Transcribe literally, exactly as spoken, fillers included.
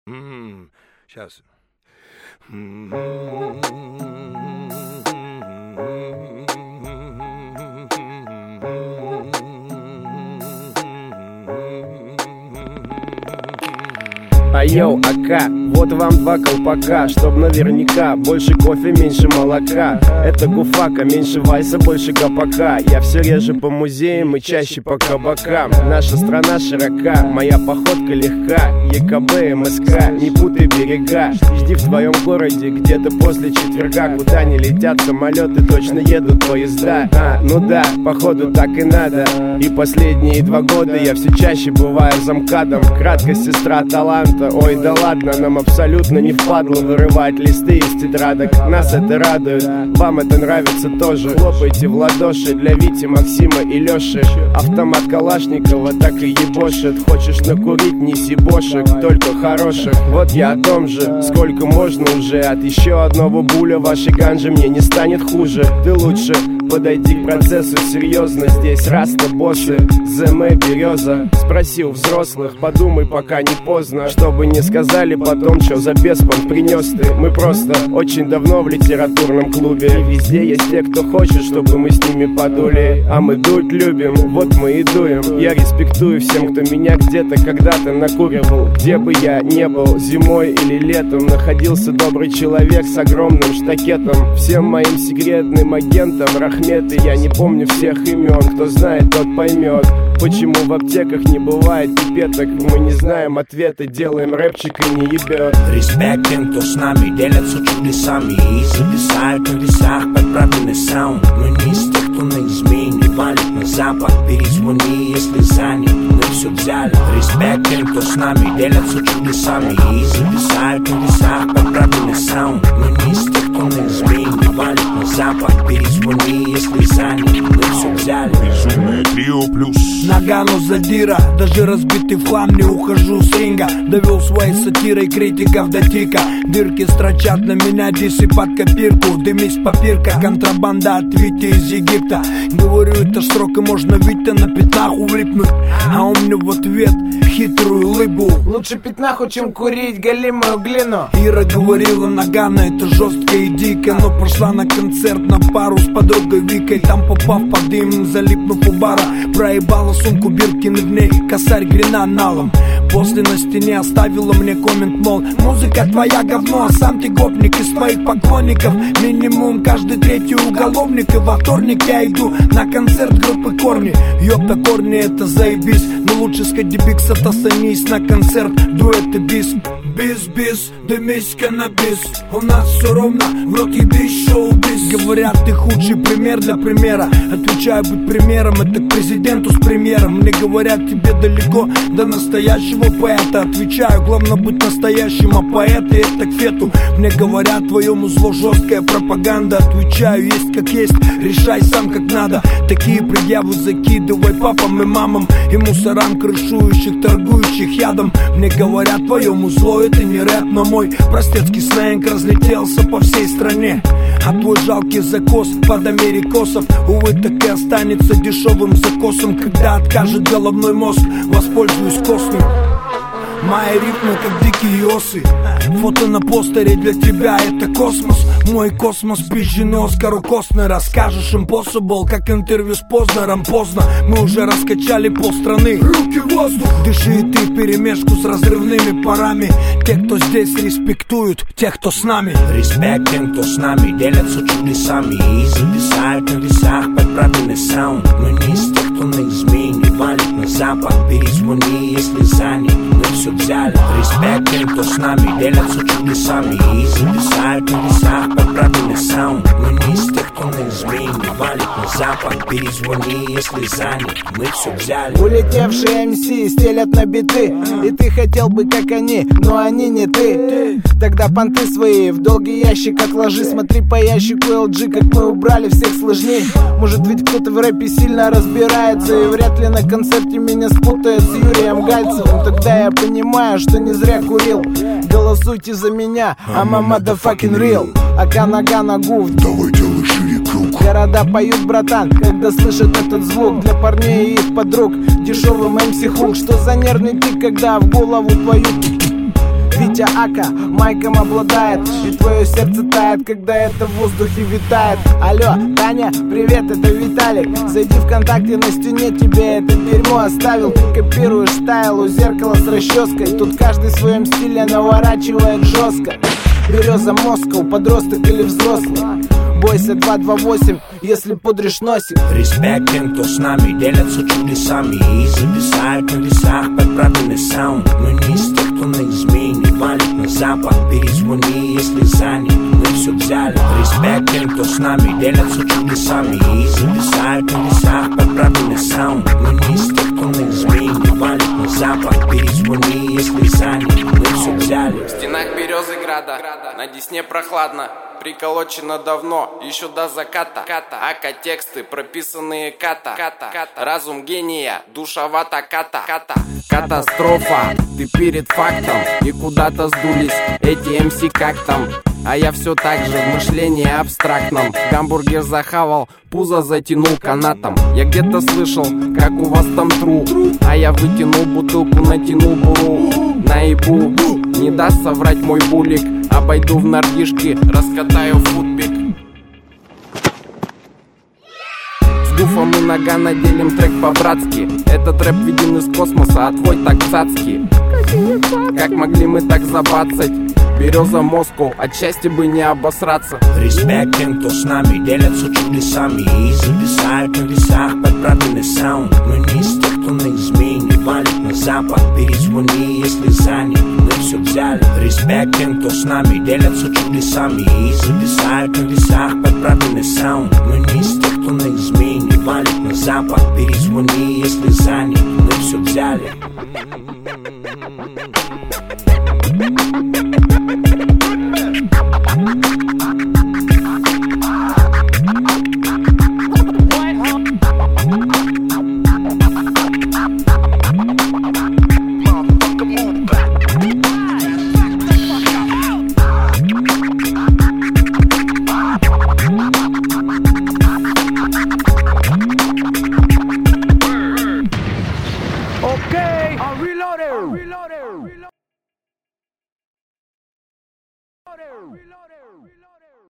М-м, сейчас. Айоу, АК, вот вам два колпака, чтоб наверняка больше кофе, меньше молока. Это гуфака, меньше вайса, больше гопака. Я все реже по музеям и чаще по кабакам. Наша страна широка, моя походка легка. ЕКБ, МСК, не путай берега. Жди в твоем городе где-то после четверга. Куда не летят самолеты, точно едут поезда. А, ну да, походу так и надо. И последние два года я все чаще бываю замкадом. Краткость сестра таланта. Ой, да ладно, нам абсолютно не впадло вырывать листы из тетрадок. Нас это радует, вам это нравится тоже. Хлопайте в ладоши для Вити, Максима и Лёши. Автомат Калашникова так и ебошит. Хочешь накурить, неси бошек, только хороших. Вот я о том же, сколько можно уже. От еще одного буля вашей ганжи мне не станет хуже. Ты лучше подойди к процессу серьезно. Здесь раста боссы, ЗМ береза. Спроси у взрослых, подумай, пока не поздно. Чтобы не сказали потом, что за беспон принес ты. Мы просто очень давно в литературном клубе. И везде есть те, кто хочет, чтобы мы с ними подули. А мы дуть любим, вот мы и дуем. Я респектую всем, кто меня где-то когда-то накуривал. Где бы я не был, зимой или летом, находился добрый человек с огромным штакетом. Всем моим секретным агентам рахметы. Я не помню всех имен, кто знает, тот поймет. Почему в аптеках не бывает пипеток? Мы не знаем ответа, делаем рэпчик и не ебет. Респект тем, кто с нами делятся чудесами и зависают на весах под правильный саунд. Мы не из тех, кто на измене валит на запад. Перезвони, если занят, мы все взяли. Респект тем, кто с нами делятся чудесами и зависают на весах под правильный саунд. Мы не из тех, кто на измене валит на запад. Перезвони, если занят, мы все взяли. Безумное трио плюс Нагану задира, даже разбитый в хлам не ухожу с ринга. Довел своей сатирой критиков до тика. Дырки строчат на меня дисы под копирку. Дымись попирка, контрабанда от Вити из Египта. Говорю, это строк и можно Витя на пятнаху влипнуть. А он мне в ответ хитрую улыбу. Лучше пятнаху, чем курить галимую глину. Ира говорила, Нагана, это жестко и дико. Но пошла на концерт на пару с подругой Викой. Там попав под дым, залипнув у бара, проебала сумку Биркин, в ней косарь гренаналом. После на стене оставила мне коммент, мол, музыка твоя говно, а сам ты гопник из твоих поклонников. Минимум каждый третий уголовник. И во вторник я иду на концерт группы Корни. Ёпта, Корни, это заебись. Но лучше сходи бикс, отостанись на концерт дуэт и бис. Бис-бис, дымись каннабис. У нас все ровно, в рот ебись, шоу-биз. Говорят, ты худший пример для примера. Отвечаю, быть примером, это к президенту с премьером. Мне говорят, тебе далеко до настоящего поэта. Отвечаю, главное быть настоящим, а поэты это к фету. Мне говорят, твоему зло жесткая пропаганда. Отвечаю, есть как есть, решай сам как надо. Такие предъявы закидывай папам и мамам и мусорам, крышующих, торгующих ядом. Мне говорят, твоему зло это не рэп, но мой простецкий сленг разлетелся по всей стране. А твой жалкий закос под америкосов, увы, так и останется дешевым закосом. Когда откажет головной мозг, воспользуюсь костным. Мои рифмы как дикие осы. Фото на постере для тебя это космос. Мой космос пизженый Оскару Костнер. Расскажешь impossible, как интервью с Познером. Поздно, мы уже раскачали полстраны. Руки в воздух. Дыши и ты вперемешку с разрывными парами. Те, кто здесь респектуют, тех, кто с нами. Респект тем, кто с нами делятся чудесами и зависают на весах под правильный саунд. Мы не из тех, кто на измене валит на запад. Перезвони, если занят, мы все взяли. Респект тем, кто с нами делятся чудесами и зависают на весах под правильный саунд. Мы не из тех, кто на измене валит на запад. Перезвони, если занят, мы все взяли. Улетевшие эм си стелят на биты, и ты хотел бы как они, но они не ты. Тогда понты свои в долгий ящик отложи. Смотри по ящику эл джи, как мы убрали всех сложней. Может ведь кто-то в рэпе сильно разбирается, и вряд ли на концерте меня спутает с Юрием Гальцевым. Тогда я понимаю, что не зря курил. Голосуйте за меня, I'm a motherfucking real. Ака нога ногу, Давай делай шире круг. города поют, братан, когда слышат этот звук. Для парней и их подруг дешевым эм си хук. Что за нервный тик, когда в голову твою Витя Ака майком обладает, и твое сердце тает, когда это в воздухе витает. Алло, Таня, привет, это Виталик. Зайди ВКонтакте, на стене тебе это дерьмо оставил. Ты копируешь стайл у зеркала с расческой. Тут каждый в своем стиле наворачивает жестко. Береза Москва, подросток или взрослый. Бойся два два восемь, если пудришь носик. Респект тем, кто с нами делятся чудесами и зависают на весах под правильный саунд. Мы не из тех, кто на измене валит на запад. Перезвони, если занят, мы все взяли. Респект тем, кто с нами делятся чудесами и зависают на весах под правильный саунд. Мы не из тех, кто на измене валит на запад. Перезвони, если занят, мы все взяли. В стенах Березыграда, на Десне прохладно. Приколочено давно, еще до заката. Ака тексты, прописанные ката. Разум гения, душевата ката. Катастрофа, ты перед фактом. И куда-то сдулись эти эм си как там. А я все так же в мышлении абстрактном. Гамбургер захавал, пузо затянул канатом. Я где-то слышал, как у вас там тру. А я вытянул бутылку, натянул буру. Наебу, не даст соврать мой булик. Обойду в нордишки, раскатаю футбик. С гуфом и Нагано делим трек по-братски. Этот рэп виден из космоса, а твой так цацкий. Как могли мы так забацать? Береза Москва, от счастья бы не обосраться. Респект тем, кто с нами делятся чудесами и зависают на весах под правильный саунд. Мы не из тех, кто на измене валит на запад. Перезвони, если занят, мы все взяли. Респект тем, кто с нами делятся чудесами и зависают на весах под правильный саунд. Мы не из тех, кто на измене валит на запад. Перезвони, если занят, мы все взяли.